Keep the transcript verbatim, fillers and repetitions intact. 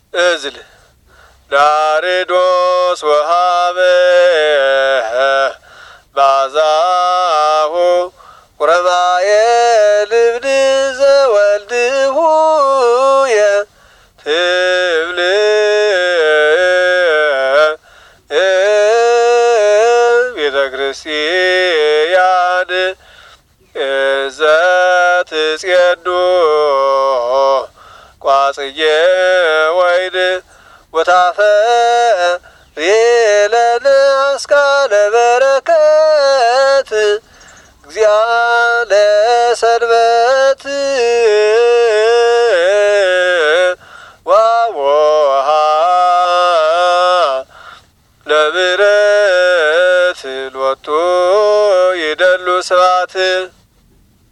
እዝል ዳሬዶስ ወሃበ ባዛሁ ቁረባየ ልብድ ዘወልድሁየ ትብል ቤተ ክርስቲያን ዘትጼዱ ቋጽየ ወይድ ወታፈሪ ለነ አስካለ በረከት እግዚአ ለሰንበት ዋወሃ ለብረት ሎቱ ይደሉ ስብሐት